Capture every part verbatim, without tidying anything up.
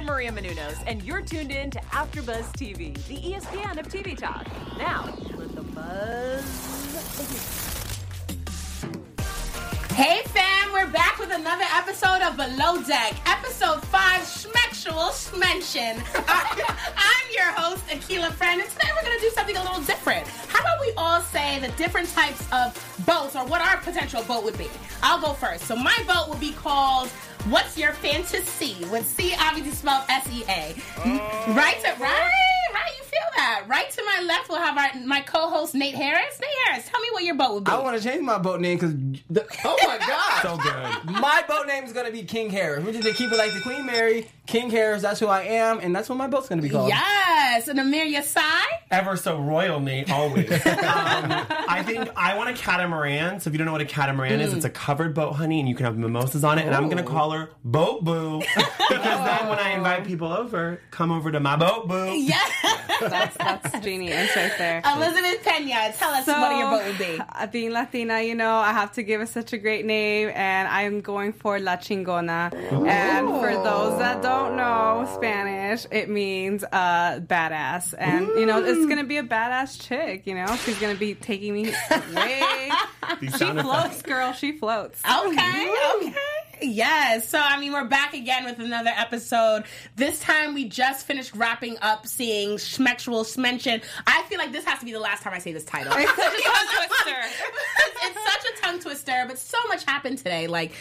I'm Maria Menounos, and you're tuned in to AfterBuzz T V, the E S P N of T V talk. Now, let the buzz begin. Hey fam, we're back with another episode of Below Deck, episode five, Schmexual Schmention. I'm your host, Akila Friend, and today we're going to do something a little different. How about we all say the different types of boats, or what our potential boat would be? I'll go first. So my boat would be called What's Your Fantasy? With C obviously spelled S E A. Oh. Right to, right? Right? You feel that? Right to my left, we'll have our, my co-host, Nate Harris. Nate Harris, tell me what your boat would be. I want to change my boat name because, oh my God. So good. My boat name is going to be King Harris. We're just going to keep it like the Queen Mary. King Harris, that's who I am, and that's what my boat's going to be called. Yes. And Amir Yasai? Ever so royal, Nate, always. um, I think I want a catamaran. So if you don't know what a catamaran mm. is, it's a covered boat, honey, and you can have mimosas on it. And I'm going to call her Boat Boo. Because then when I invite people over, come over to my Boat Boo. Yeah. That's, that's genius right there. Elizabeth Pena, tell us so, what your boat would be. Uh, being Latina, you know, I have to give it such a great name, and I'm going for La Chingona. Ooh. And for those that don't know Spanish, it means uh, badass. And, Ooh. you know, it's going to be a badass chick, you know? She's going to be taking me way... She floats, girl. She floats. Okay, okay. Yes. So, I mean, we're back again with another episode. This time, we just finished wrapping up seeing Schmexual Schmention. I feel like this has to be the last time I say this title. It's such a tongue twister. It's such a tongue twister, but so much happened today. Like,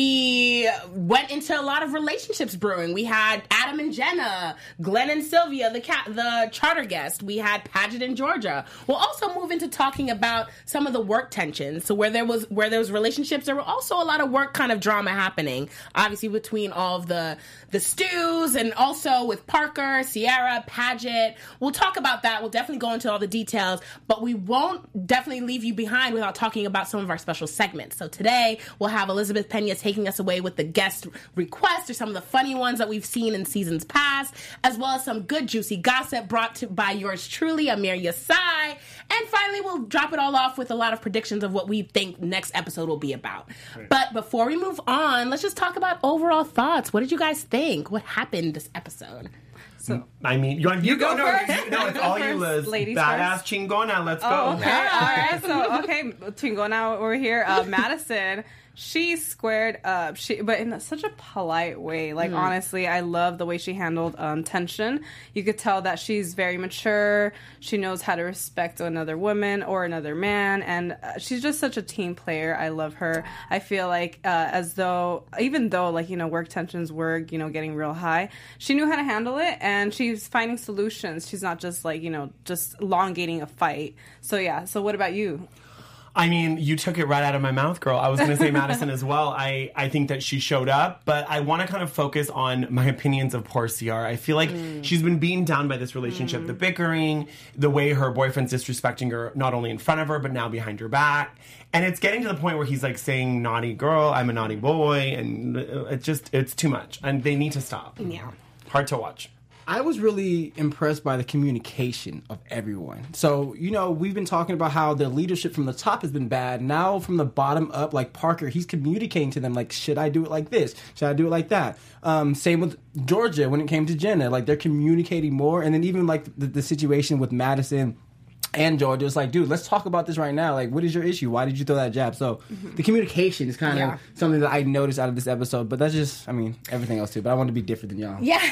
we went into a lot of relationships brewing. We had Adam and Jenna, Glenn and Sylvia, the cat, the charter guest. We had Paget and Georgia. We'll also move into talking about some of the work tensions. So, where there was where there was relationships, there were also a lot of work kind of drama happening. Happening, obviously, between all of the the stews and also with Parker, Sierra, Paget. We'll talk about that. We'll definitely go into all the details, but we won't definitely leave you behind without talking about some of our special segments. So today, we'll have Elizabeth Pena taking us away with the guest requests or some of the funny ones that we've seen in seasons past, as well as some good juicy gossip brought to by yours truly, Amir Yasai. And finally, we'll drop it all off with a lot of predictions of what we think next episode will be about. Right. But before we move on, let's just talk about overall thoughts. What did you guys think? What happened this episode? So, I mean, you, you, you go, go no, first. you, no, it's all you, Liz. Ladies Badass first. Chingona, let's oh, go. Okay, all right. So, okay, Chingona over here. Uh, Madison, she squared up, she, but in such a polite way. Like, mm. honestly, I love the way she handled um, tension. You could tell that she's very mature. She knows how to respect another woman or another man, and uh, she's just such a team player. I love her. I feel like uh, as though, even though, like, you know, work tensions were, you know, getting real high, she knew how to handle it, and she's finding solutions. She's not just, like, you know, just elongating a fight. So, yeah. So, what about you? I mean, you took it right out of my mouth, girl. I was going to say Madison as well. I, I think that she showed up, but I want to kind of focus on my opinions of poor Ciara. I feel like mm. she's been beaten down by this relationship, mm. the bickering, the way her boyfriend's disrespecting her, not only in front of her, but now behind her back. And it's getting to the point where he's like saying, naughty girl, I'm a naughty boy, and it just, it's too much. And they need to stop. Yeah. Hard to watch. I was really impressed by the communication of everyone. So, you know, we've been talking about how the leadership from the top has been bad. Now, from the bottom up, like Parker, he's communicating to them, like, should I do it like this? Should I do it like that? Um, same with Georgia when it came to Jenna. Like, they're communicating more. And then even, like, the, the situation with Madison and Georgia, it's like, dude, let's talk about this right now. Like, what is your issue? Why did you throw that jab? So, mm-hmm. the communication is kind of yeah. something that I noticed out of this episode. But that's just, I mean, everything else too. But I want to be different than y'all. Yeah.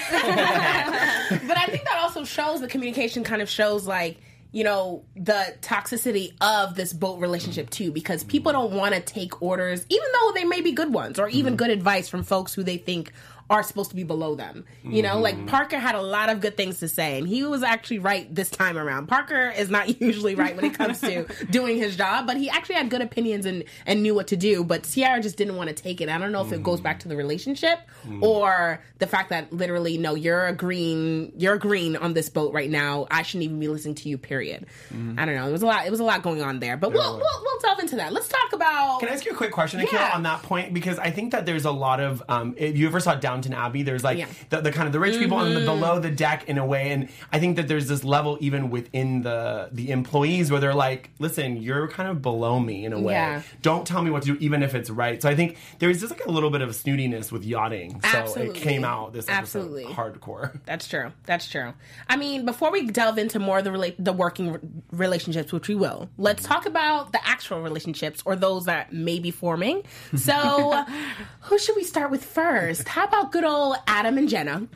But I think that also shows, the communication kind of shows, like, you know, the toxicity of this boat relationship too, because people don't want to take orders, even though they may be good ones, or even mm-hmm. good advice from folks who they think are supposed to be below them. You know, mm-hmm. like Parker had a lot of good things to say, and he was actually right this time around. Parker is not usually right when it comes to doing his job, but he actually had good opinions and, and knew what to do. But Ciara just didn't want to take it. I don't know if mm-hmm. it goes back to the relationship mm-hmm. or the fact that literally, no, you're agreeing, you're agreeing on this boat right now. I shouldn't even be listening to you, period. Mm-hmm. I don't know. It was a lot, it was a lot going on there, but we'll, we'll, we'll delve into that. Let's talk about... Can I ask you a quick question, yeah. Akila, on that point? Because I think that there's a lot of, um, if you ever saw Down Downton Abbey. There's like Yeah. the, the kind of the rich people and the below the deck in a way. And I think that there's this level even within the the employees where they're like, listen, you're kind of below me in a way. Yeah. Don't tell me what to do, even if it's right. So I think there's just like a little bit of snootiness with yachting. So Absolutely. it came out this episode Absolutely. hardcore. That's true. That's true. I mean, before we delve into more of the rela- the working re- relationships, which we will, let's talk about the actual relationships or those that may be forming. So, who should we start with first? How about good old Adam and Jenna? we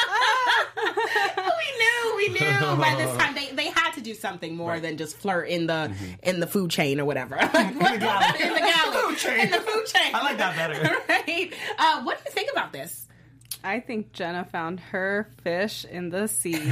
knew, we knew by this time they, they had to do something more Right. than just flirt in the mm-hmm. in the food chain or whatever. in the galley. in the galley. Food chain. In the food chain. I like that better. Right? Uh, what do you think about this? I think Jenna found her fish in the sea. Throw it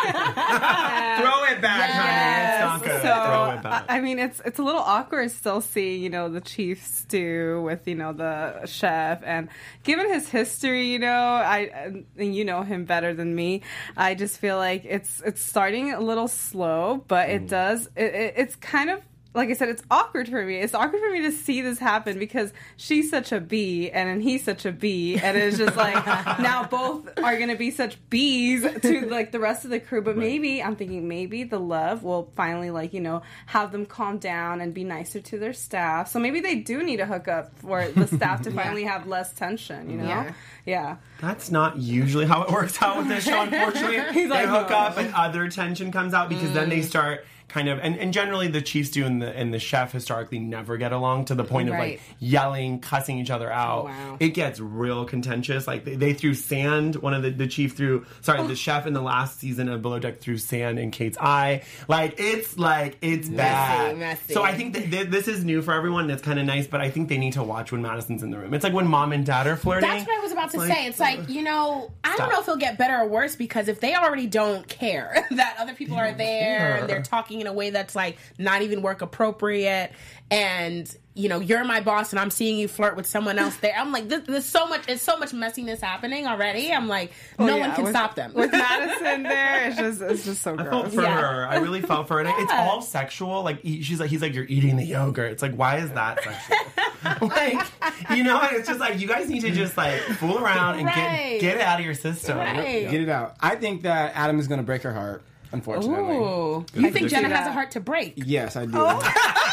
back, Yes. honey. It's So not good. Throw it back. I I mean, it's it's a little awkward still seeing, you know, the chief stew with, you know, the chef, and given his history, you know, I and you know him better than me. I just feel like it's it's starting a little slow, but it does. It, it, it's kind of. Like I said, it's awkward for me. It's awkward for me to see this happen because she's such a B and then he's such a B, and it's just like now both are going to be such B's to like the rest of the crew. But Right. maybe I'm thinking maybe the love will finally like you know have them calm down and be nicer to their staff. So maybe they do need to hook up for the staff to finally have less tension. You know, Yeah. yeah. That's not usually how it works out with this show, unfortunately. He's they like, hook no. up and other tension comes out because then they start kind of, and, and generally the chief stew and the, and the chef historically never get along to the point of Right. like yelling, cussing each other out. Wow. It gets real contentious. Like they, they threw sand, one of the, the chief threw, sorry, the chef in the last season of Below Deck threw sand in Kate's eye. Like it's like, it's bad. messy. So I think that th- this is new for everyone and it's kind of nice, but I think they need to watch when Madison's in the room. It's like when mom and dad are flirting. That's what I was about to It's say. It's like, you know, I Stop. don't know if it'll get better or worse because if they already don't care that other people are there care. and they're talking in a way that's like not even work appropriate and, you know, you're my boss and I'm seeing you flirt with someone else there. I'm like, this, there's so much, it's so much messiness happening already. I'm like, no Oh, one yeah, can with- stop them. With Madison there, it's just it's just so I gross. felt for Yeah. her. I really felt for her. And It's all sexual. Like he- she's like, he's like, you're eating the yogurt. It's like, why is that sexual? Like, you know, it's just like you guys need to just like fool around and Right. get get it out of your system. Right. Get it out. I think that Adam is going to break her heart, unfortunately. Ooh. You think Jenna that. has a heart to break? Yes, I do. Oh.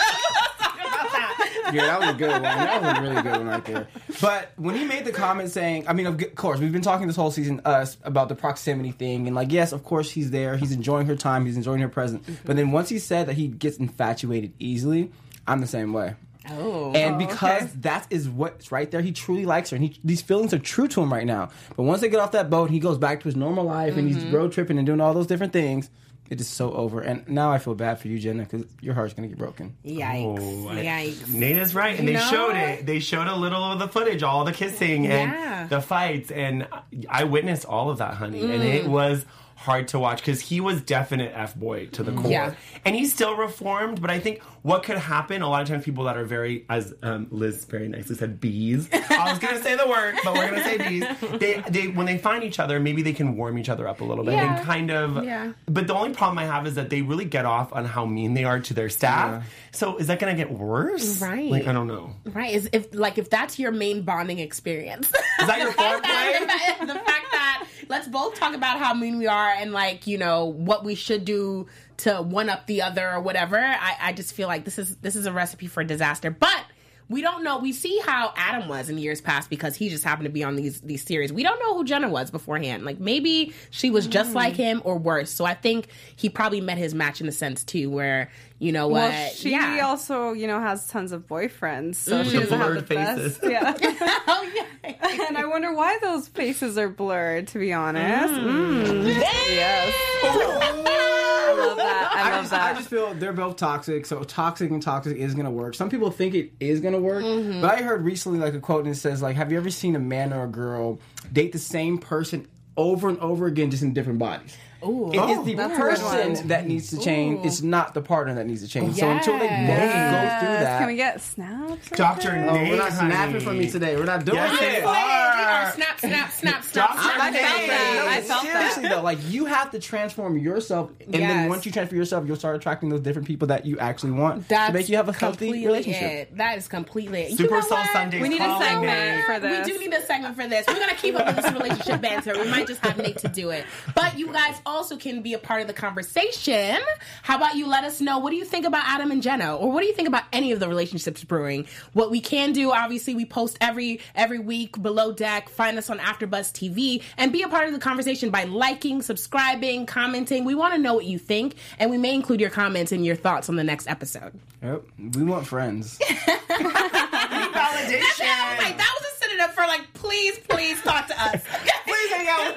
Yeah, that was a good one. That was a really good one right there. But when he made the comment saying, I mean, of course, we've been talking this whole season, us, about the proximity thing. And, like, yes, of course, he's there. He's enjoying her time. He's enjoying her presence. But then once he said that he gets infatuated easily, I'm the same way. Oh. And Oh, because okay. that is what's right there, he truly likes her. And he, these feelings are true to him right now. But once they get off that boat and he goes back to his normal life and he's road tripping and doing all those different things, it is so over. And now I feel bad for you, Jenna, because your heart's going to get broken. Yikes. Oh, I- Yikes. Nate is right, and they No. showed it. They showed a little of the footage, all the kissing and Yeah. the fights, and I witnessed all of that, honey, and Mm. it was hard to watch because he was definite F boy to the core, Yeah. and he's still reformed. But I think what could happen a lot of times, people that are very, as um, Liz very nicely said, bees. I was gonna say the word, but we're gonna say bees. They, they, when they find each other, maybe they can warm each other up a little bit Yeah. and kind of. Yeah. But the only problem I have is that they really get off on how mean they are to their staff. Yeah. So is that gonna get worse? Right. Like I don't know. Right. Is if like if that's your main bonding experience. Is that your foreplay? the fact that let's both talk about how mean we are and like, you know, what we should do to one up the other or whatever. I, I just feel like this is this is a recipe for disaster. But we don't know. We see how Adam was in years past because he just happened to be on these these series. We don't know who Jenna was beforehand. Like maybe she was just like him or worse. So I think he probably met his match in a sense too, where you know what? Well, she yeah. also, you know, has tons of boyfriends, so she The doesn't have the blurred faces. best. Yeah. oh yeah. And I wonder why those faces are blurred, to be honest. Mm. Yes. I love that. I I love just, that. I just feel they're both toxic, so toxic and toxic is gonna work. Some people think it is gonna work, Mm-hmm. but I heard recently like a quote and it says like, "Have you ever seen a man or a girl date the same person over and over again, just in different bodies?" Ooh. It is Oh, the that's a good person one. that needs to change. Ooh. It's not the partner that needs to change. So until they both Yes. go through that, Can we get snaps? or Doctor something? oh, Nate, we're not snapping honey. from me today. We're not doing Yes, it. they are. are snap, snap, snap, snap, Drop snap. your I felt name. that. I No, felt seriously that. though, like you have to transform yourself, and Yes. then once you transfer yourself, you'll start attracting those different people that you actually want That's to make you have a healthy completely relationship. It. That is completely it. Super you know Soul what? Sundays We need a calling segment me. for this. We do need a segment for this. We're gonna keep up with this relationship banter. We might just have Nate to do it. But you guys also can be a part of the conversation. How about you let us know, what do you think about Adam and Jenna? Or what do you think about any of the relationships brewing? What we can do, obviously, we post every every week below deck. Find us on AfterBuzz T V and be a part of the conversation by liking, subscribing, commenting. We want to know what you think, and we may include your comments and your thoughts on the next episode. Yep, we want friends. Validation. That was like, that was a synonym for like, please, please talk to us. Please hang out with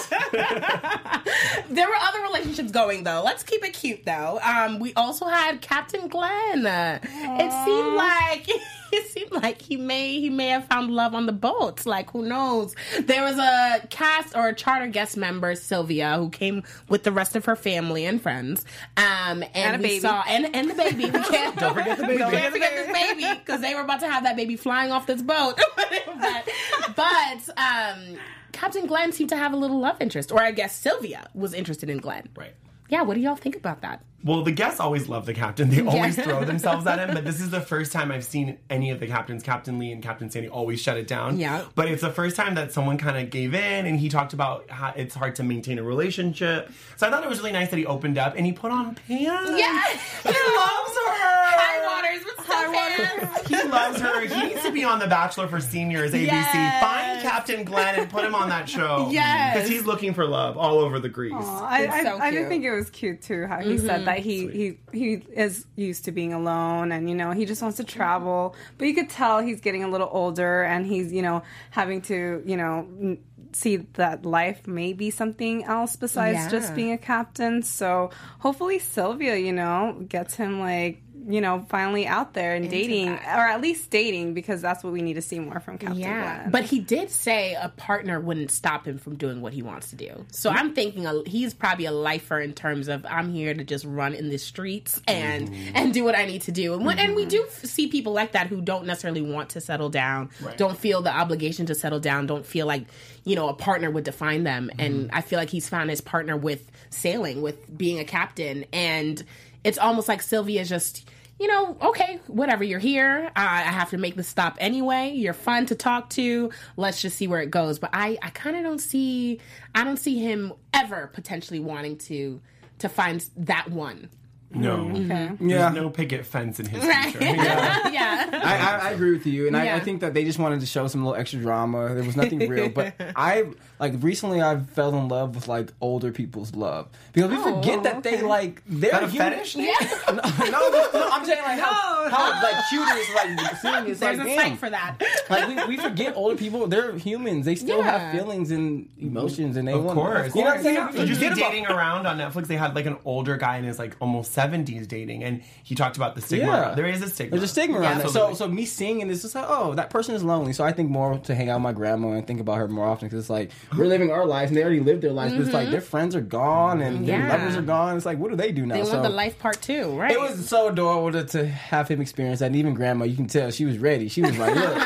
us. There were other relationships going though. Let's keep it cute though. Um, we also had Captain Glenn. Uh, it seemed like it seemed like he may he may have found love on the boat. Like, who knows? There was a cast or a charter guest member, Sylvia, who came with the rest of her family and friends. Um, and, And a we baby. saw and and the baby. We can't Don't forget the baby. Don't forget this baby, because they were about to have that baby flying off this boat. but but um, Captain Glenn seemed to have a little love interest, or I guess Sylvia was interested in Glenn. Right. Yeah, what do y'all think about that? Well, the guests always love the captain. They always Yeah. throw themselves at him. But this is the first time I've seen any of the captains, Captain Lee and Captain Sandy, always shut it down. Yeah. But it's the first time that someone kind of gave in, and he talked about how it's hard to maintain a relationship. So I thought it was really nice that he opened up and he put on pants. Yes! He loves her. High waters with high waters. He loves her. He needs to be on The Bachelor for Seniors, A B C. Yes. Find Captain Glenn and put him on that show. Yes. Because he's looking for love all over the Greece. Aw, I, It's I, so I cute. did think it was cute too how he said that he, he he is used to being alone, and you know he just wants to travel, but you could tell he's getting a little older and he's you know having to you know n- see that life may be something else besides Yeah. just being a captain. So hopefully Sylvia you know gets him like you know finally out there and dating, that. or at least dating, because that's what we need to see more from Captain Yeah, Glenn. but he did say a partner wouldn't stop him from doing what he wants to do. So I'm thinking a, he's probably a lifer in terms of I'm here to just run in the streets and and do what I need to do. And when, and we do f- see people like that who don't necessarily want to settle down, Right. don't feel the obligation to settle down, don't feel like you know a partner would define them. And I feel like he's found his partner with sailing, with being a captain, and it's almost like Sylvia's just. You know, okay, whatever, you're here. Uh, I have to make the stop anyway. You're fun to talk to. Let's just see where it goes. But I, I kind of don't see, I don't see him ever potentially wanting to to find that one. No. okay. There's Yeah. no picket fence in his Right. future. Yeah. yeah. I, I, I agree with you, and I, Yeah. I think that they just wanted to show some little extra drama. There was nothing real, but I like recently I fell in love with like older people's love because we Oh, forget that they okay. like they're Is that a human- fetish? Yeah. no, no, no, no, I'm saying like how, how like cute it is like seeing it's There's like a damn. site for that. Like we, we forget older people, they're humans. They still Yeah. have feelings and emotions, and they Of want. course. You know what I'm saying? Yeah. Did you see Forget about- Dating Around on Netflix? They had like an older guy in his like almost seventies dating, and he talked about the stigma. Yeah. There is a stigma. There's a stigma around that. So, Absolutely. so me seeing it is just like, oh, that person is lonely. So I think more to hang out with my grandma and think about her more often because it's like we're living our lives and they already lived their lives, but it's like their friends are gone and their Mm-hmm. Yeah. lovers are gone. It's like, what do they do now? They so want the life part too, right? it was so adorable to, to have him experience that. And even grandma, you can tell she was ready. She was like, look, look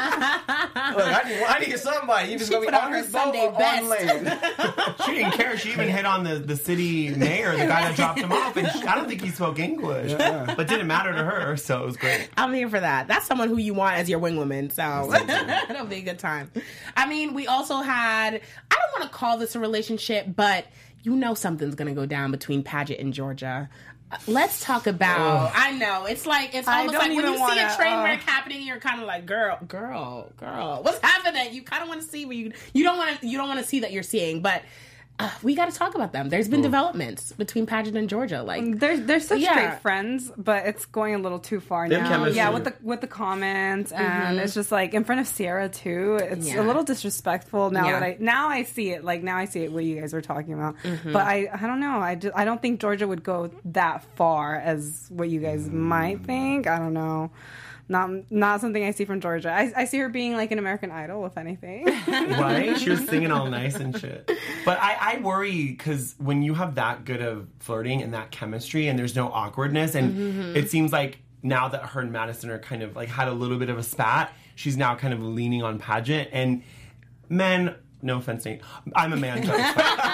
I need, I need somebody. You just She gonna be put on on her this boat Sunday or on best. land. She didn't care. She even hit on the, the city mayor, the guy that dropped him off, and she, I don't think he spoke English, but didn't matter to her, so it was great. I'm here for that. That's someone who you want as your wing woman, so it'll be a good time. I mean, we also had, I don't want to call this a relationship, but you know something's going to go down between Paget and Georgia. Uh, Let's talk about, I know, it's like, it's I almost don't like when even you see a wanna, train uh, wreck happening, you're kind of like, girl, girl, girl, what's happening? You kind of want to see what you, you don't want to, you don't want to see that you're seeing, but uh, we got to talk about them. There's been developments between Paget and Georgia, like, They're they're such Yeah. great friends, but it's going a little too far They have now. chemistry. Yeah, with the with the comments, and it's just like in front of Sierra too. It's Yeah. a little disrespectful now Yeah. that I now I see it. Like now I see it what you guys were talking about. But I I don't know. I just, I don't think Georgia would go that far as what you guys might think. I don't know. Not not something I see from Georgia. I, I see her being like an American Idol, if anything. Right? She was singing all nice and shit. But I, I worry because when you have that good of flirting and that chemistry and there's no awkwardness, and it seems like now that her and Madison are kind of like had a little bit of a spat, she's now kind of leaning on Paget. And men. No offense, Nate. I'm a man, too.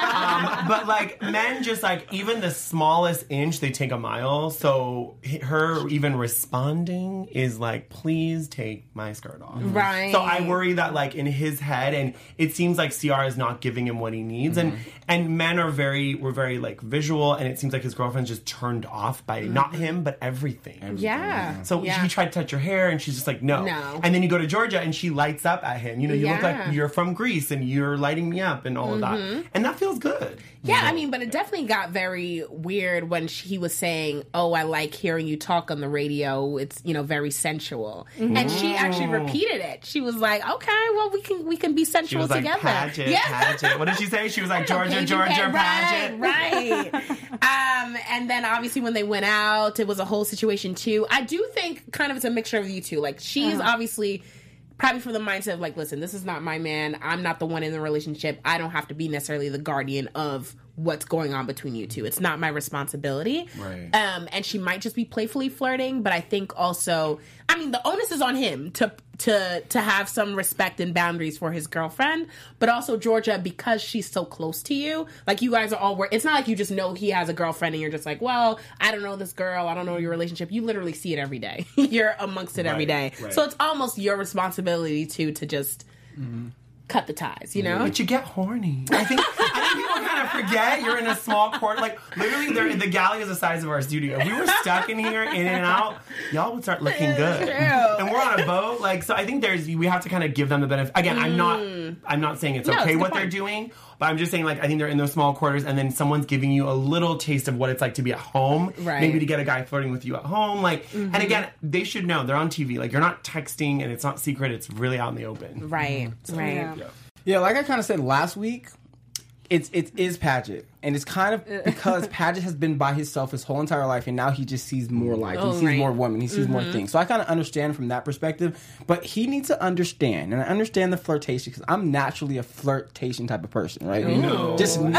um, but like men, just like even the smallest inch, they take a mile. So her even responding is like, please take my skirt off. Right. So I worry that like in his head, and it seems like Ciara is not giving him what he needs, mm-hmm. and and men are very we're very like visual, and it seems like his girlfriend's just turned off by mm-hmm. not him but everything. everything. Yeah. So yeah. he tried to touch her hair, and she's just like no. No. And then you go to Georgia, and she lights up at him. You know, you yeah. look like you're from Greece, and you you're lighting me up and all mm-hmm. of that. And that feels good. Yeah, I mean, but it definitely got very weird when she, he was saying, oh, I like hearing you talk on the radio. It's, you know, very sensual. Mm-hmm. And she actually repeated it. She was like, okay, well, we can we can be sensual she was like, together. Paget, yeah. Paget. What did she say? She was like, Georgia, Paget, Georgia, Paget. Right, right. um, and then obviously when they went out, it was a whole situation too. I do think kind of it's a mixture of you two. Like, she's uh-huh. obviously... probably for the mindset of like, listen, this is not my man. I'm not the one in the relationship. I don't have to be necessarily the guardian of what's going on between you two. It's not my responsibility. Right. Um, and she might just be playfully flirting, but I think also, I mean, the onus is on him to to to have some respect and boundaries for his girlfriend, but also Georgia, because she's so close to you, like you guys are all, it's not like you just know he has a girlfriend and you're just like, well, I don't know this girl, I don't know your relationship. You literally see it every day. You're amongst it right, every day. Right. So it's almost your responsibility to to just mm-hmm. cut the ties, you know? But you get horny. I think I think people kind of forget you're in a small court. Like, literally, they're, the galley is the size of our studio. If we were stuck in here, in and out, y'all would start looking good. True. And we're on a boat. Like, so I think there's, we have to kind of give them the benefit. Again, mm. I'm not, I'm not saying it's no, okay it's what point. they're doing, but I'm just saying, like, I think they're in those small quarters, and then someone's giving you a little taste of what it's like to be at home. Right. Maybe to get a guy flirting with you at home. Like, mm-hmm. and again, they should know. They're on T V. Like, you're not texting, and it's not secret. It's really out in the open. Right, so, right. Yeah. Yeah. Yeah, like I kind of said last week, it's it is Paget, and it's kind of because Paget has been by himself his whole entire life, and now he just sees more life. Oh, he sees right. more women. He sees mm-hmm. more things. So I kind of understand from that perspective, but he needs to understand, and I understand the flirtation because I'm naturally a flirtation type of person, right? No. Just, oh,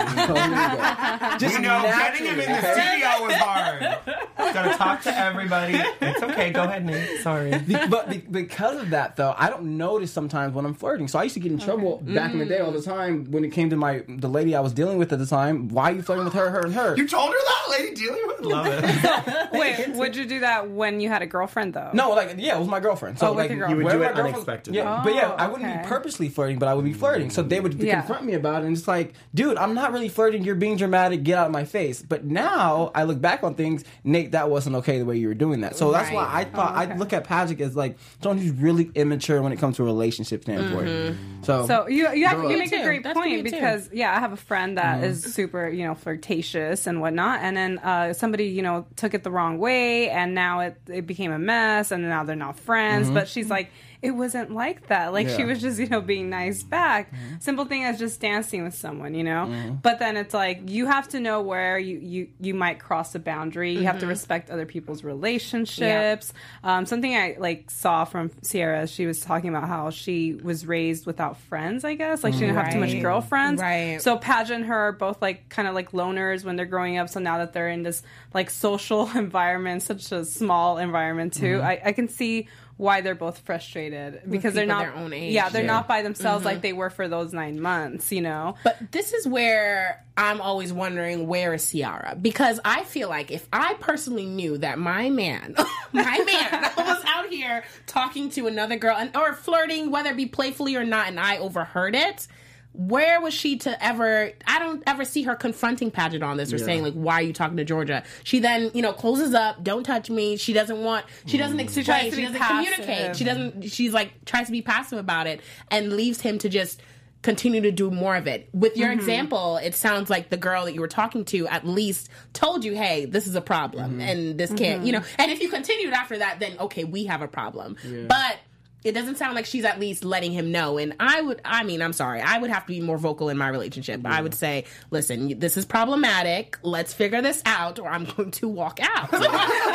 just you know, getting him in the studio was hard. Gotta talk to everybody. It's okay. Go ahead, Nate. Sorry. Be- but be- because of that, though, I don't notice sometimes when I'm flirting. So I used to get in trouble okay. back mm. in the day all the time when it came to my the lady I was dealing with at the time. Why are you flirting with her, her, and her? You told her that, lady dealing with? Love it. Wait, would you do that when you had a girlfriend, though? No, like, yeah, it was my girlfriend. So, oh, with like, your girlfriend. You would do it girlfriend, unexpectedly. Yeah, oh, but yeah, I wouldn't okay. be purposely flirting, but I would be flirting. So they would yeah. confront me about it, and it's like, dude, I'm not really flirting. You're being dramatic. Get out of my face. But now I look back on things, Nate, that wasn't okay the way you were doing that. So that's right. why I thought oh, okay. I'd look at Paget as like someone who's really immature when it comes to a relationship standpoint. Mm-hmm. So, so you you, have, you make too. a great That's point because too. yeah, I have a friend that mm-hmm. is super you know flirtatious and whatnot, and then uh, somebody you know took it the wrong way, and now it it became a mess, and now they're not friends. Mm-hmm. But she's like, it wasn't like that. Like yeah. she was just you know being nice back. Mm-hmm. Simple thing as just dancing with someone, you know. Mm-hmm. But then it's like you have to know where you you you might cross a boundary. You mm-hmm. have to respect other people's relationships. Yeah. Um, something I like saw from Ciara, she was talking about how she was raised without friends. I guess like she didn't right. have too much girlfriends. Right. So Paget and her are both like kind of like loners when they're growing up. So now that they're in this like social environment, such a small environment too, mm-hmm. I, I can see why they're both frustrated because they're not their own age. Yeah, they're yeah. not by themselves mm-hmm. like they were for those nine months, you know. But this is where I'm always wondering, where is Ciara? Because I feel like if I personally knew that my man, my man was out here talking to another girl and or flirting, whether it be playfully or not, and I overheard it, where was she to ever, I don't ever see her confronting Paget on this or yeah. saying, like, why are you talking to Georgia? She then, you know, closes up, don't touch me. She doesn't want, she doesn't explain, she, she doesn't passive. communicate. She doesn't, she's like, tries to be passive about it and leaves him to just continue to do more of it. With your mm-hmm. example, it sounds like the girl that you were talking to at least told you, hey, this is a problem mm-hmm. and this can't, mm-hmm. you know, and if you continued after that, then okay, we have a problem. Yeah. But it doesn't sound like she's at least letting him know. And I would, I mean, I'm sorry. I would have to be more vocal in my relationship. Yeah. I would say, listen, this is problematic. Let's figure this out or I'm going to walk out. on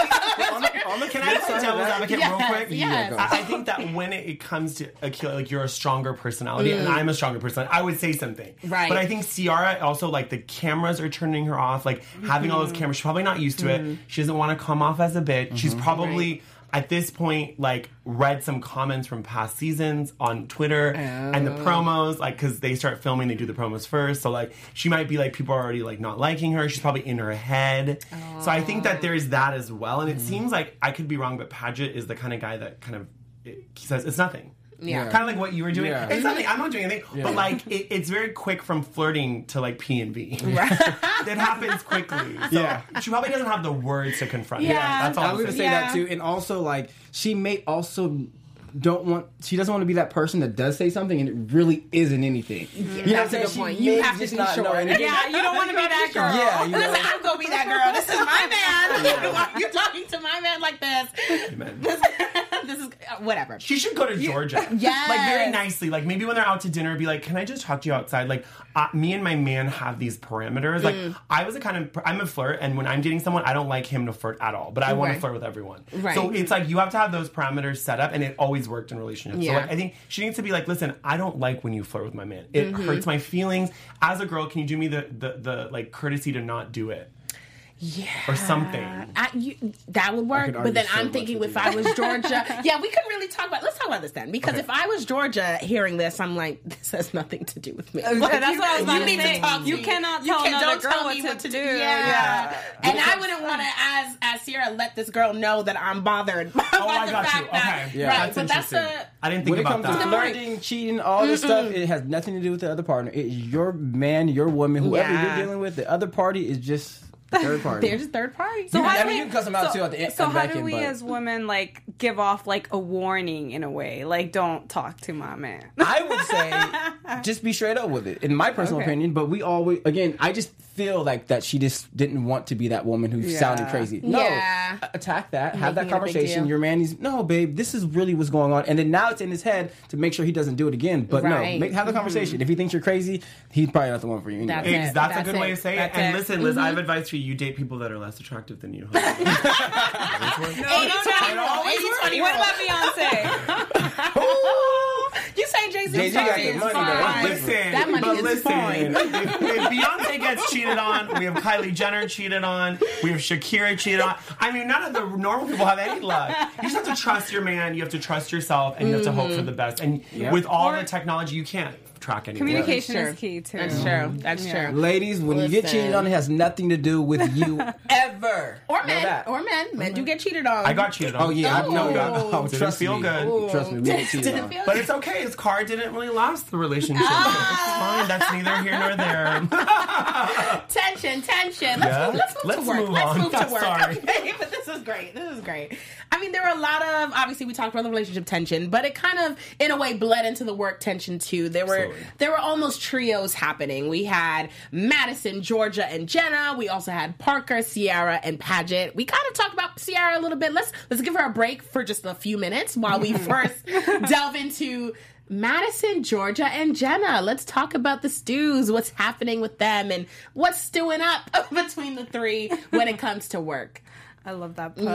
the, on the, can I play devil's advocate yes, real quick? Yes. I, I think that when it, it comes to, Akila, like, you're a stronger personality mm. and I'm a stronger personality, I would say something. Right. But I think Ciara also, like, the cameras are turning her off. Like, mm-hmm. having all those cameras, she's probably not used to mm-hmm. it. She doesn't want to come off as a bitch. Mm-hmm. She's probably... Right. at this point, like, read some comments from past seasons on Twitter Oh. and the promos, like, because they start filming, they do the promos first. So, like, she might be, like, people are already, like, not liking her. She's probably in her head. Oh. So I think that there's that as well. And it seems like, I could be wrong, but Paget is the kind of guy that kind of, he says, it's nothing. Yeah. Kind of like what you were doing. Yeah. It's nothing. I'm not doing anything. Yeah. But, like, it, it's very quick from flirting to, like, P and V. It happens quickly. So Yeah. she probably doesn't have the words to confront Yeah. him. That's all I I'm was gonna saying. say Yeah. that too, and also like she may also don't want. She doesn't want to be that person that does say something and it really isn't anything. You know what I'm That's a saying? good She point. may You have to just be not know sure. anything. Yeah, you don't want to be that girl. Yeah, you know. Listen, I'm gonna be that girl. This is my man. Why are you talking to my man like this? Amen. This, this is uh, whatever. She should go to Georgia. Yes. Like, very nicely. Like, maybe when they're out to dinner, be like, can I just talk to you outside? Like, uh, me and my man have these parameters. Like, Mm. I was a kind of, I'm a flirt, and when I'm dating someone, I don't like him to flirt at all. But I want Right. to flirt with everyone. Right. So it's like, you have to have those parameters set up, and it always worked in relationships. Yeah. So, like, I think she needs to be like, listen, I don't like when you flirt with my man. It Mm-hmm. hurts my feelings. As a girl, can you do me the, the, the, like, courtesy to not do it? Yeah. Or something. I, you, that would work, could but argue then so I'm much thinking with if you. I was Georgia, yeah, we could really talk about. Let's talk about this then, because Okay. if I was Georgia hearing this, I'm like, this has nothing to do with me. That's what I was about you to need say. to talk. You to cannot you tell can, another don't girl tell what me to what to do. do. Yeah, Yeah. and I wouldn't want to, as as Sierra, let this girl know that I'm bothered by Oh, I the got fact you. that Okay. Yeah. right. That's but that's interesting. a I didn't think When it about comes to that. flirting, cheating, all this stuff, it has nothing to do with the other partner. It's your man, your woman, whoever Yeah. you're dealing with. The other party is just the third party. There's a third party. So Yeah. how How I do mean, we- you can cuss them out so, too at the end. So at the how back do end, we but as women like give off like a warning in a way? Like, don't talk to my man. I would say just be straight up with it, in my personal Okay. opinion. But we always, again, I just feel like that she just didn't want to be that woman who Yeah. sounded crazy. No, Yeah. a- attack that, have that Making it a big conversation. deal. Your man is no, babe. This is really what's going on, and then now it's in his head to make sure he doesn't do it again. But Right. no, make, have the conversation. If he thinks you're crazy, he's probably not the one for you. Anyway. That's Eggs, it. that's, That's a good it. way to say it. That's And it. listen, Liz, I have advice for you. You date people that are less attractive than you. eighty twenty rule. eighty twenty What rule. about Beyonce? You say Jay-Z Jay-Z got is the money, fine. though. That's Listen, That money but is listen, fine. if, if Beyonce gets cheated on, we have Kylie Jenner cheated on, we have Shakira cheated on. I mean, none of the normal people have any luck. You just have to trust your man, you have to trust yourself, and you have to hope for the best. And with all the technology, you can't track anyone. Communication That's is true. key too. That's true. That's Yeah. true. Ladies, when you get Listen. cheated on, it has nothing to do with you ever. Or Know men. that. Or men. Men do get cheated on. I got cheated on. Oh yeah, I Oh. know. Oh, Didn't trust feel me. good. Trust me, we get cheated Didn't on. feel But it's okay. His car didn't really last the relationship. So it's fine. That's neither here nor there. tension, tension. Let's, Yeah. move, let's move Let's to work. move let's on. move to work. Sorry. Okay, but this is great. This is great. I mean, there were a lot of, obviously we talked about the relationship tension, but it kind of, in a way, bled into the work tension too. There were Absolutely. there were almost trios happening. We had Madison, Georgia, and Jenna. We also had Parker, Sierra, and Paget. We kind of talked about Sierra a little bit. Let's let's give her a break for just a few minutes while we first delve into Madison, Georgia, and Jenna. Let's talk about the stews, what's happening with them, and what's stewing up between the three when it comes to work. I love that pun.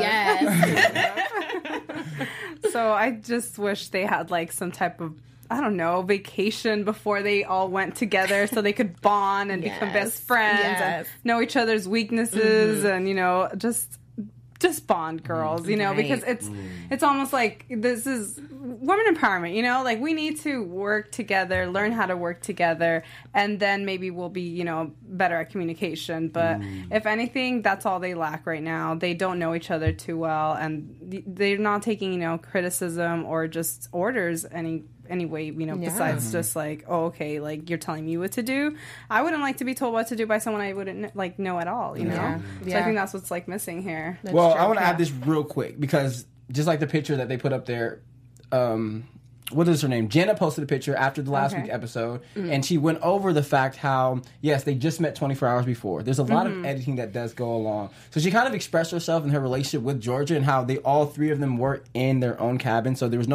Yes. So I just wish they had like some type of, I don't know, vacation before they all went together so they could bond and become Yes. best friends Yes. and know each other's weaknesses and, you know, just just bond, girls, you know, Right. because it's it's almost like this is women empowerment, you know, like we need to work together, learn how to work together, and then maybe we'll be, you know, better at communication. But if anything, that's all they lack right now. They don't know each other too well, and they're not taking, you know, criticism or just orders any anyway, you know, Yeah. besides just like, oh, okay, like you're telling me what to do. I wouldn't like to be told what to do by someone I wouldn't like know at all, you know? Yeah. So Yeah. I think that's what's like missing here. Well, true. I want to Yeah. add this real quick because just like the picture that they put up there, um, what is her name? Jenna posted a picture after the last Okay. week episode, and she went over the fact how yes, they just met twenty-four hours before. There's a lot of editing that does go along. So she kind of expressed herself in her relationship with Georgia and how they all three of them were in their own cabin, so there was no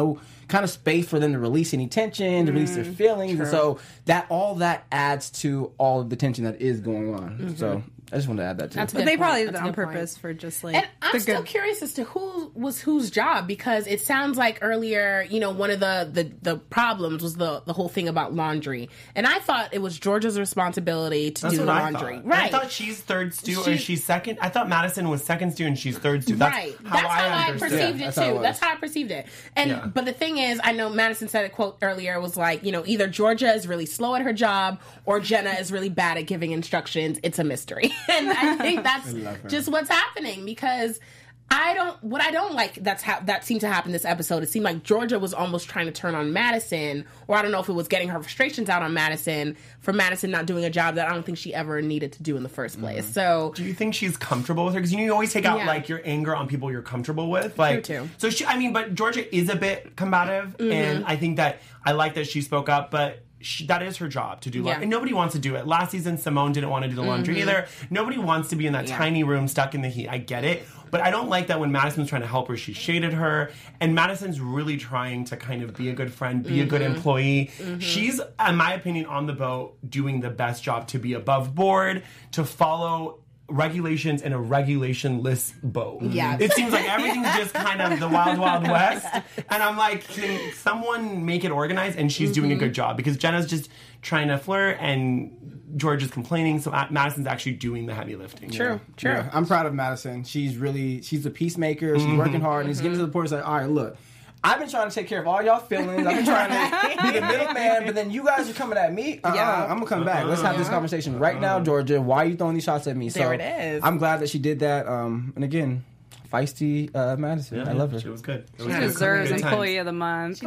kind of space for them to release any tension, to release their feelings, and so that all that adds to all of the tension that is going on. Mm-hmm. So I just wanted to add that too. That's a But good they point. probably did That's it a on good point. purpose for just like And I'm the still good. curious as to who was whose job, because it sounds like earlier, you know, one of the, the, the problems was the, the whole thing about laundry. And I thought it was Georgia's responsibility to That's do what the I laundry. thought. Right. I thought she's third stew or She- she's second. I thought Madison was second stew and she's third stew. That's right. how That's I how I, understood. perceived Yeah, it that's how it too. was. That's how I perceived it. And Yeah. but the thing is, I know Madison said a quote earlier was like, you know, either Georgia is really slow at her job or Jenna is really bad at giving instructions. It's a mystery. And I think that's just what's happening, because I don't what I don't like that's how that seemed to happen this episode. It seemed like Georgia was almost trying to turn on Madison, or I don't know if it was getting her frustrations out on Madison for Madison not doing a job that I don't think she ever needed to do in the first place. So Do you think she's comfortable with her? Because you know you always take out Yeah. like your anger on people you're comfortable with. Like, True, too. So she, I mean, but Georgia is a bit combative, Mm-hmm. and I think that I like that she spoke up, but. She, that is her job to do Yeah. laundry. And nobody wants to do it. Last season, Simone didn't want to do the laundry Mm-hmm. either. Nobody wants to be in that Yeah. tiny room stuck in the heat. I get it. But I don't like that when Madison's trying to help her, she shaded her. And Madison's really trying to kind of be a good friend, be a good Mm-hmm. employee. She's, in my opinion, on the boat doing the best job to be above board, to follow regulations in a regulation-less boat. Yeah. It seems like everything's just kind of the wild, wild west. And I'm like, can someone make it organized? And she's doing a good job, because Jenna's just trying to flirt and George is complaining. So Madison's actually doing the heavy lifting. True, true. Yeah, I'm proud of Madison. She's really, she's a peacemaker. She's Mm-hmm. working hard, and it's getting to the point it's like, all right, look, I've been trying to take care of all y'all feelings. I've been trying to be the middleman, but then you guys are coming at me. Uh-uh, Yeah. I'm gonna come back. Let's have this conversation right now, Georgia. Why are you throwing these shots at me? There so it is. I'm glad that she did that. Um, and again, feisty uh, Madison. Yeah, I love her. She was good. It was She good. deserves Good times. employee of the month or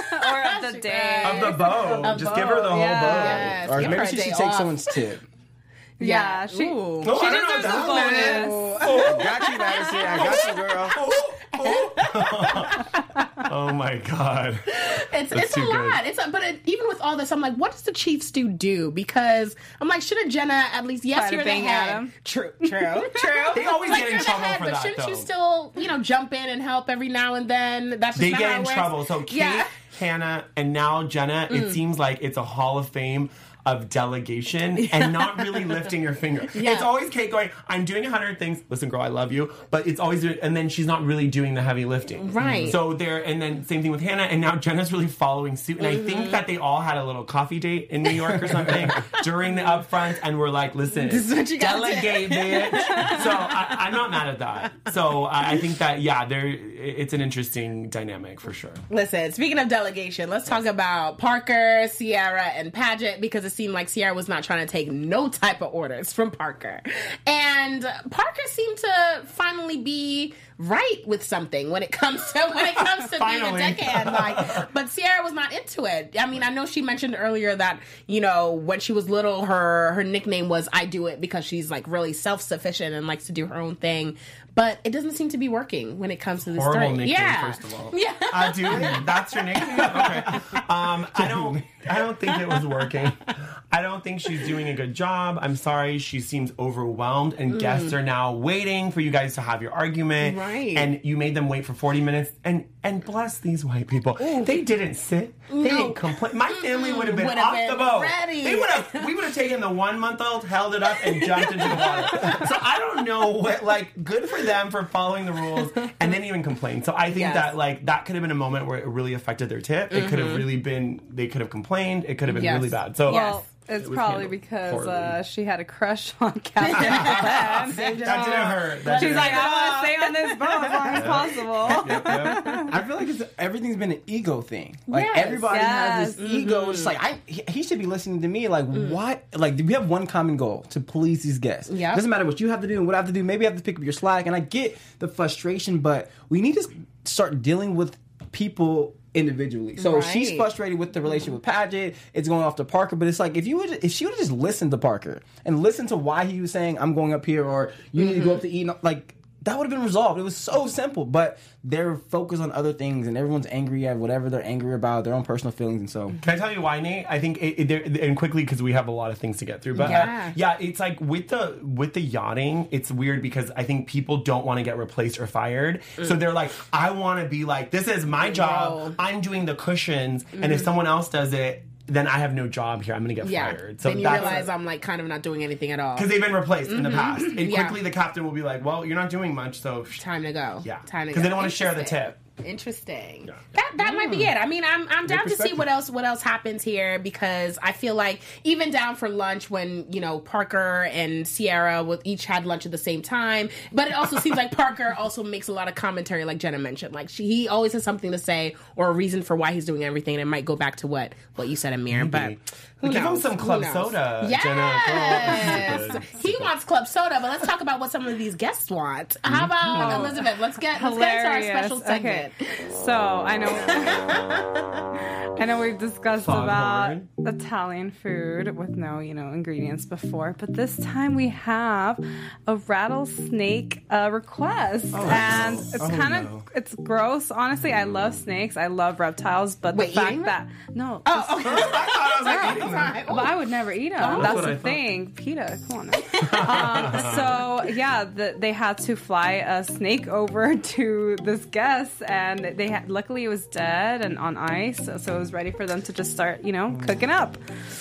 of the day. Of the bow. Just give her the whole Yeah. bow. Yes, Or give her maybe a she day should take off. someone's tip. Yeah, Yeah. she, Ooh. Oh, she I don't know deserves what a that bonus. Oh, got you, Madison. I got you, girl. Oh my god. It's That's it's a too good. lot. It's a, but it, even with all this, I'm like, what does the chief stew do? Because I'm like, shouldn't Jenna at least? Yes, Try to you're the bang head. Adam? True, true, true. They always Like, get in you're the trouble head, for but that, shouldn't you though. still, you know, jump in and help every now and then? That's just They not get how it in works. trouble. So Kate, Yeah. Hannah, and now Jenna, Mm. it seems like it's a hall of fame of delegation and not really lifting your finger. Yeah. It's always Kate going, I'm doing a hundred things. Listen, girl, I love you. But it's always, and then she's not really doing the heavy lifting. Right. So there, and then same thing with Hannah, and now Jenna's really following suit. And Mm-hmm. I think that they all had a little coffee date in New York or something during the upfront, and we're like, listen, This is what you gotta delegate, bitch. So I, I'm not mad at that. So I, I think that, yeah, there, it's an interesting dynamic for sure. Listen, speaking of delegation, let's talk about Parker, Sierra, and Paget, because it seemed like Sierra was not trying to take no type of orders from Parker. And Parker seemed to finally be right with something when it comes to when it comes to being a Finally. deckhand. Like, but Sierra was not into it. I mean, I know she mentioned earlier that, you know, when she was little, her her nickname was I Do It, because she's like really self sufficient and likes to do her own thing. But it doesn't seem to be working when it comes to this Horrible story. nickname, yeah. first of all. Yeah. I do. That's your nickname. Okay. Um, I don't. I don't think it was working. I don't think she's doing a good job. I'm sorry. She seems overwhelmed, and guests are now waiting for you guys to have your argument. Right. And you made them wait for forty minutes. And and bless these white people. They didn't sit. They didn't complain. My family would have been Would've off been the boat. ready. They would have. We would have taken the one month old, held it up, and jumped into the water. So I don't know what. Like, good for them for following the rules and then even complain. So I think Yes. that like that could have been a moment where it really affected their tip. It could have really been. They could have complained. It could have been Yes. really bad. So Well, it's It was probably handled because poorly. uh, she had a crush on Captain Glenn. that didn't hurt. That She's didn't like, hurt. I want to stay on this boat as long as possible. Yep, yep. I feel like it's, everything's been an ego thing. Like Yes, everybody has this yes. ego. It's like I, he, he should be listening to me. Like what? Like we have one common goal: to please these guests. Yep. Doesn't matter what you have to do and what I have to do. Maybe I have to pick up your slack. And I get the frustration, but we need to start dealing with people individually. So she's Right. frustrated with the relationship with Paget. It's going off to Parker, but it's like if you would, if she would have just listened to Parker and listened to why he was saying I'm going up here or you need to go up to eat, like. that would have been resolved. It was so simple, but they're focused on other things, and everyone's angry at whatever they're angry about, their own personal feelings, and so. Can I tell you why, Nate? I think it, it, and quickly because we have a lot of things to get through. But Yeah. uh, yeah, it's like with the with the yachting, it's weird because I think people don't want to get replaced or fired, so they're like, I want to be like, this is my job. Whoa. I'm doing the cushions, and if someone else does it, then I have no job here. I'm going to get Yeah. fired. So then you that's realize I'm like kind of not doing anything at all. because they've been replaced in the past, and Yeah. quickly the captain will be like, well, you're not doing much, so sh- Time to go. yeah, Time to go. because they don't want to share the Interesting. tip. Interesting. Yeah. That that might be it. I mean, I'm I'm down to see perspective. what else what else happens here because I feel like even down for lunch when you know Parker and Sierra with each had lunch at the same time, but it also seems like Parker also makes a lot of commentary, like Jenna mentioned. Like she, he always has something to say or a reason for why he's doing everything, and it might go back to what what you said, Amir. But who Give him knows? some Who club knows? soda, Yes, Jenna. Girl, this is good. he wants club soda, but let's talk about what some of these guests want. How about Elizabeth? Let's get let's get to our special segment. Okay. So I know, I know we've discussed about Foghorn. Italian food with no, you know, ingredients before, but this time we have a rattlesnake uh, request, and it's Oh, kind of no. it's gross. Honestly, I love snakes, I love reptiles, but Wait, the fact eating that no, Oh, okay. I thought I was like eating them. but I would never eat them. Oh. That's That's what the I thought. thing. PETA, come on now. um, so, yeah, the, they had to fly a snake over to this guest, and they had, luckily it was dead and on ice, so, so it was ready for them to just start, you know, cooking up.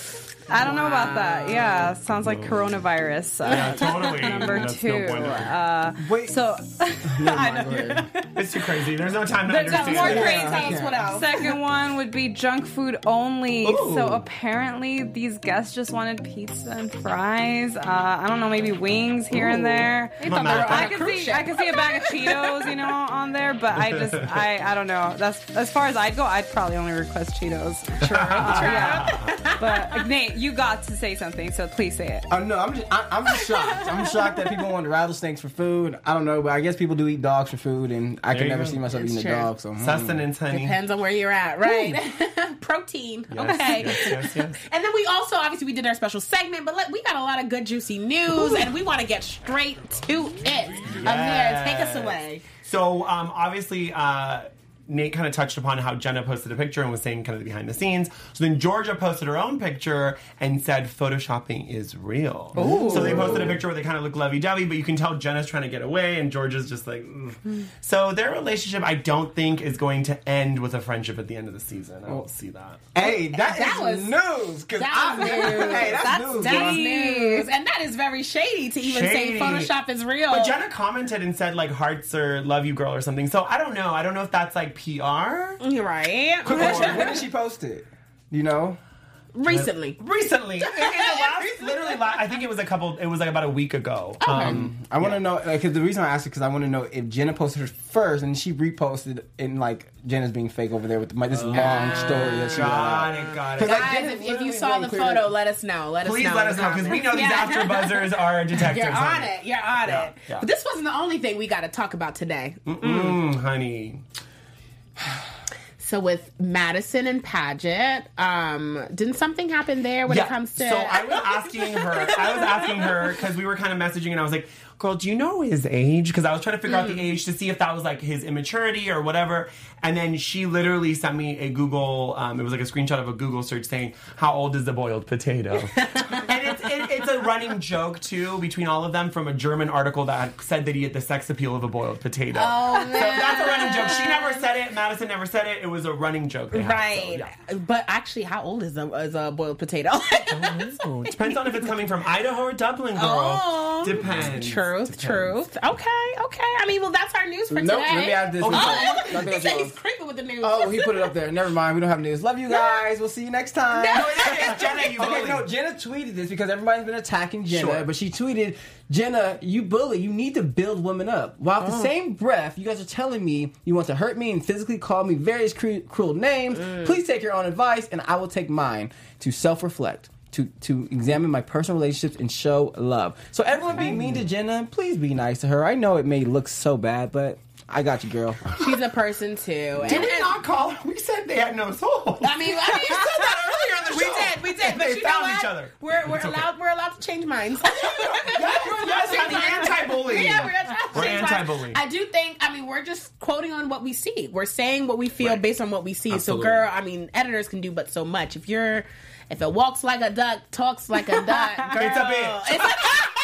I don't know about that. Yeah, sounds like coronavirus. Uh, Yeah, totally. Number That's two. No point in it. uh, Wait, so, never mind, go ahead. It's too crazy. There's no time to There's understand. more it. crazy. Tell us what else. second one would be junk food only. Ooh. So apparently these guests just wanted pizza and fries. Uh, I don't know, maybe wings here and there. They thought they Mama. were on I a can cruise see, ship. I can see a bag of Cheetos, you know, on there, but I just, I, I don't know. That's as far as I'd go. I'd probably only request Cheetos. True, uh, yeah. But Nate, you got to say something, so please say it. Uh, no, I'm just, I, I'm just shocked. I'm shocked that people want rattlesnakes for food. I don't know, but I guess people do eat dogs for food, and I There can you never go. see myself It's eating true. a dog. So hmm. Sustenance, honey. Depends on where you're at, right? Protein. Yes, Okay. yes, yes, yes. And then we also, obviously, we did our special segment, but let, we got a lot of good, juicy news, and we want to get straight to it. Amir, take us away. So, um, obviously, uh, Nate kind of touched upon how Jenna posted a picture and was saying kind of the behind the scenes. So then Georgia posted her own picture and said photoshopping is real. Ooh. So they posted a picture where they kind of look lovey-dovey, but you can tell Jenna's trying to get away and Georgia's just like, ugh. So their relationship, I don't think, is going to end with a friendship at the end of the season. I don't see that. Hey, that, That is was- news. 'Cause That I, was news. Hey, that's, That's, news. that's bro. news. And that is very shady to even Shady. say Photoshop is real. But Jenna commented and said like hearts or love you girl or something. So I don't know. I don't know if that's like P R. You're right. Quick question, when did she post it? You know? Recently. Recently, in, in the last, literally, la- I think it was a couple. It was like about a week ago. Um, I want to know, because the reason I asked it, because I want to know if Jenna posted hers first and she reposted in, like, Jenna's being fake over there with my, this long story that she got wrote. it, got 'Cause, it. like, Guys, Jenna if, if you literally saw made the it clear photo, that- let us know. Let Please us know. let in us the know because we know these comments. after buzzers are detectives. You're on honey. it. You're on Yeah, it. yeah. But this wasn't the only thing we got to talk about today. Mm, honey. So with Madison and Paget, um, didn't something happen there when Yeah, it comes to? So I was asking her. I was asking her because we were kind of messaging, and I was like, "Girl, do you know his age?" Because I was trying to figure out the age to see if that was like his immaturity or whatever. And then she literally sent me a Google. Um, it was like a screenshot of a Google search saying, "How old is the boiled potato?" And it's it, it's a running joke too between all of them from a German article that had said that he had the sex appeal of a boiled potato. Oh man, So that's a running joke. She never said it. Madison never said it. It was a running joke. They had, right. so, yeah. But actually, how old is a, is a boiled potato? Oh, it depends on if it's coming from Idaho or Dublin, girl. Oh. Depends. Truth, Depends. truth. Okay, okay. I mean, well, that's our news for Nope, today. let me add this. Oh, Nothing he else said wrong. he's creeping with the news. Oh, he put it up there. Never mind. We don't have news. Love you guys. We'll see you next time. No, It's Jenna, you Okay, bully. no, Jenna tweeted this because everybody's been attacking Jenna, Sure. but she tweeted, Jenna, you bully, you need to build women up. While at the same breath, you guys are telling me you want to hurt me and physically call me various cru- cruel names. Please take your own advice, and I will take mine to self-reflect. To, to examine my personal relationships and show love. So everyone being mean to Jenna, please be nice to her. I know it may look so bad, but I got you, girl. She's a person too. Did And, we and- not call her? We said they had no soul. I mean, I mean, we said that earlier in the we show. did, we did. But They you found know what? each other. We're we're It's okay. allowed we're allowed to change minds. Yes, yes, honey, anti-bullying. Yeah, we're gonna We're change minds. anti-bullying. I do think. I mean, we're just quoting on what we see. We're saying what we feel Right. based on what we see. Absolutely. So, girl, I mean, editors can do but so much. If you're, if it walks like a duck, talks like a duck, girl, It's a bitch. it's a-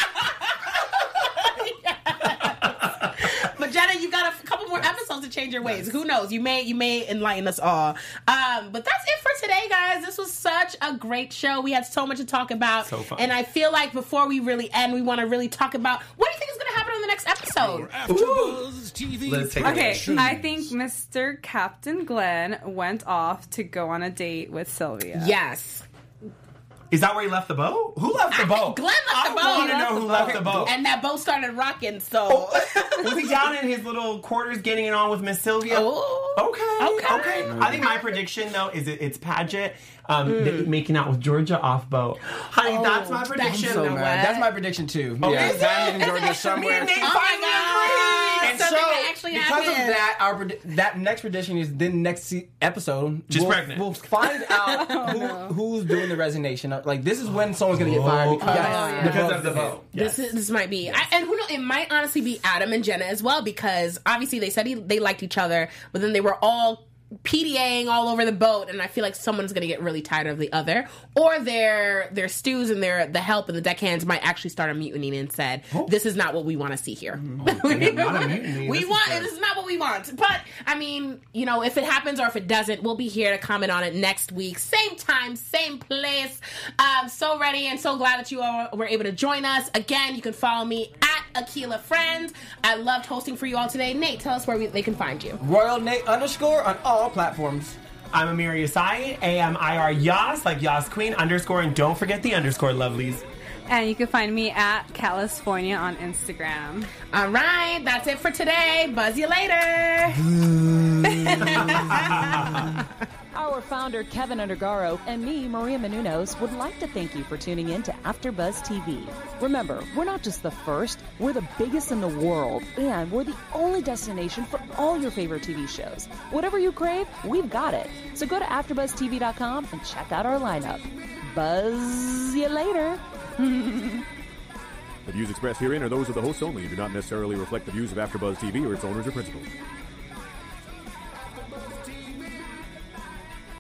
But Jenna, you got a couple more episodes to change your ways. Who knows? You may you may enlighten us all. Um, but that's it for today, guys. This was such a great show. We had so much to talk about. So fun. And I feel like before we really end, we want to really talk about what do you think is going to happen on the next episode? AfterBuzz T V. Let's take Okay, it. I think Mister Captain Glenn went off to go on a date with Sylvia. Yes. Is that where he left the boat? Who left the boat? Glenn left the boat. I want to know who left the boat. And that boat started rocking, so. Was he down in his little quarters getting it on with Miss Sylvia? Oh. Okay. Okay. Okay. I think my prediction though is it, it's Paget um, Mm. th- making out with Georgia off boat. Honey, Oh, that's my that's prediction. So know mad. what? That's my prediction too. Oh, yeah, is it? Diamond and Georgia Me and somewhere. Nate Oh my finally God. agreed. And Something so, that actually because happened. of that, our predi- that next prediction is then next se- episode. Just we'll, pregnant. We'll find out who, who's doing the resignation. Like this is when someone's gonna get fired because, yeah. Because of the vote. This is, this might be, I, and who knows? It might honestly be Adam and Jenna as well, because obviously they said he, they liked each other, but then they were all PDAing all over the boat, and I feel like someone's gonna get really tired of the other, or their their stews and their the help and the deckhands might actually start a mutiny and said, "This is not what we want to see here. Not a mutiny. we This is want good. this is not what we want." But I mean, you know, if it happens or if it doesn't, we'll be here to comment on it next week, same time, same place. I'm so ready and so glad that you all were able to join us. Again, you can follow me at Akila Friend. I loved hosting for you all today. Nate, tell us where we, they can find you. Royal Nate underscore on all platforms. I'm Amir Yasai, A M I R Yas, like Yas Queen, underscore, and don't forget the underscore, lovelies. And you can find me at California on Instagram. All right, that's it for today. Buzz you later. Our founder, Kevin Undergaro, and me, Maria Menounos, would like to thank you for tuning in to AfterBuzz T V. Remember, we're not just the first, we're the biggest in the world, and we're the only destination for all your favorite T V shows. Whatever you crave, we've got it. So go to after buzz t v dot com and check out our lineup. Buzz you later. The views expressed herein are those of the hosts only and do not necessarily reflect the views of AfterBuzz T V or its owners or principals.